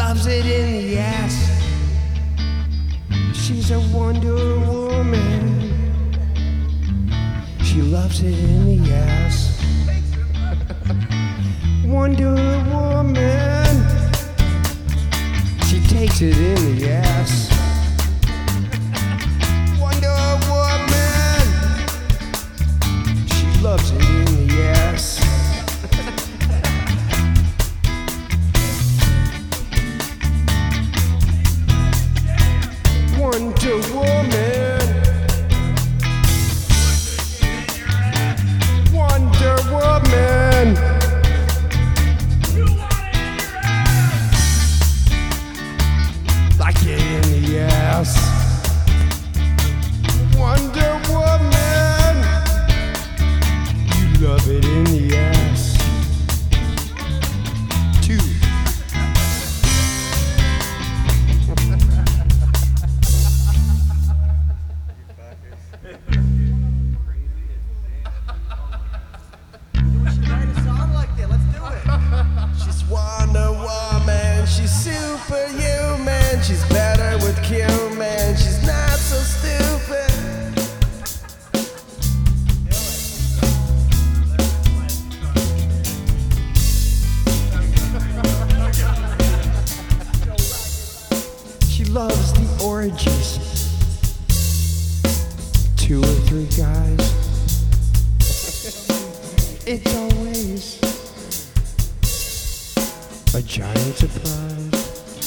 loves it in the ass. She's a Wonder Woman. She loves it in the ass. Wonder Woman. She takes it in the ass. Wonder Woman. She loves it in the ass. Wonder Woman. Wonder Woman. Like it in the ass. Wonder Woman. You love it in the ass. Two. She's Wonder Woman, she's superhuman, she's better with cumin, she's not so stupid. She loves the orgies, 2 or 3 guys. It's always a giant surprise.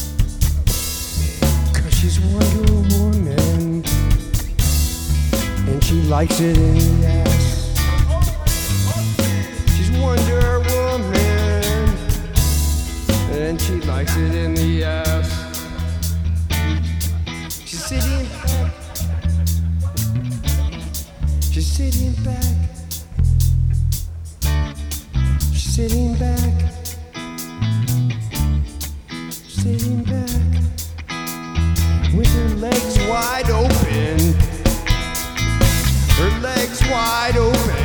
'Cause she's Wonder Woman, and she likes it in the ass. She's Wonder Woman, and she likes it in the ass. She's sitting back. She's sitting back. She's sitting back. Sitting back with her legs wide open. Her legs wide open.